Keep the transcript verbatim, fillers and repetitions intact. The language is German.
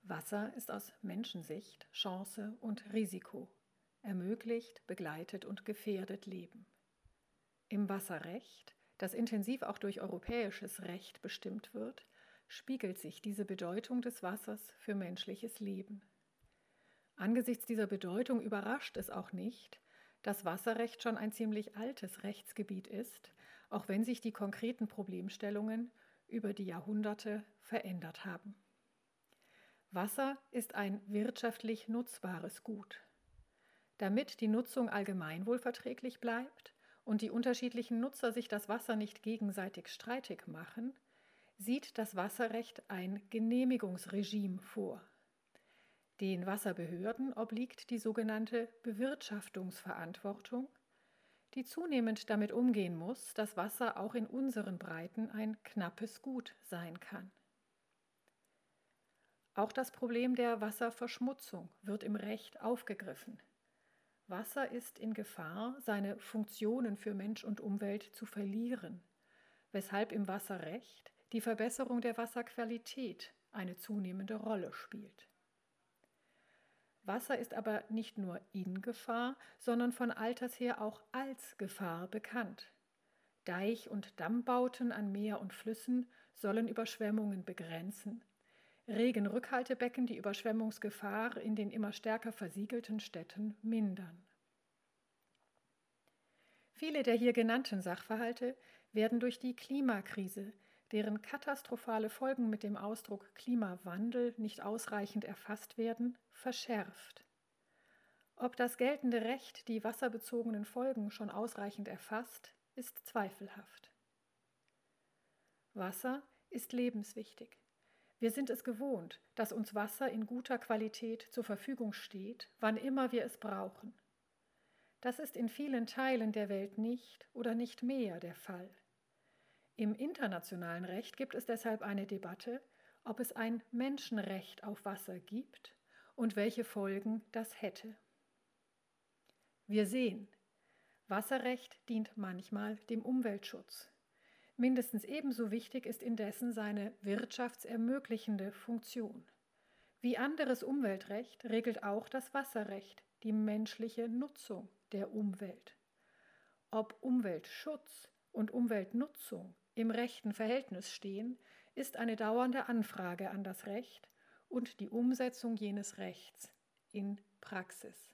Wasser ist aus Menschensicht Chance und Risiko, ermöglicht, begleitet und gefährdet Leben. Im Wasserrecht, das intensiv auch durch europäisches Recht bestimmt wird, spiegelt sich diese Bedeutung des Wassers für menschliches Leben. Angesichts dieser Bedeutung überrascht es auch nicht, dass Wasserrecht schon ein ziemlich altes Rechtsgebiet ist, auch wenn sich die konkreten Problemstellungen über die Jahrhunderte verändert haben. Wasser ist ein wirtschaftlich nutzbares Gut. Damit die Nutzung allgemeinwohlverträglich bleibt und die unterschiedlichen Nutzer sich das Wasser nicht gegenseitig streitig machen, sieht das Wasserrecht ein Genehmigungsregime vor. Den Wasserbehörden obliegt die sogenannte Bewirtschaftungsverantwortung, die zunehmend damit umgehen muss, dass Wasser auch in unseren Breiten ein knappes Gut sein kann. Auch das Problem der Wasserverschmutzung wird im Recht aufgegriffen. Wasser ist in Gefahr, seine Funktionen für Mensch und Umwelt zu verlieren, weshalb im Wasserrecht die Verbesserung der Wasserqualität eine zunehmende Rolle spielt. Wasser ist aber nicht nur in Gefahr, sondern von alters her auch als Gefahr bekannt. Deich- und Dammbauten an Meer und Flüssen sollen Überschwemmungen begrenzen. Regenrückhaltebecken die Überschwemmungsgefahr in den immer stärker versiegelten Städten mindern. Viele der hier genannten Sachverhalte werden durch die Klimakrise, deren katastrophale Folgen mit dem Ausdruck Klimawandel nicht ausreichend erfasst werden, verschärft. Ob das geltende Recht die wasserbezogenen Folgen schon ausreichend erfasst, ist zweifelhaft. Wasser ist lebenswichtig. Wir sind es gewohnt, dass uns Wasser in guter Qualität zur Verfügung steht, wann immer wir es brauchen. Das ist in vielen Teilen der Welt nicht oder nicht mehr der Fall. Im internationalen Recht gibt es deshalb eine Debatte, ob es ein Menschenrecht auf Wasser gibt und welche Folgen das hätte. Wir sehen, Wasserrecht dient manchmal dem Umweltschutz. Mindestens ebenso wichtig ist indessen seine wirtschaftsermöglichende Funktion. Wie anderes Umweltrecht regelt auch das Wasserrecht die menschliche Nutzung der Umwelt. Ob Umweltschutz und Umweltnutzung im rechten Verhältnis stehen, ist eine dauernde Anfrage an das Recht und die Umsetzung jenes Rechts in Praxis.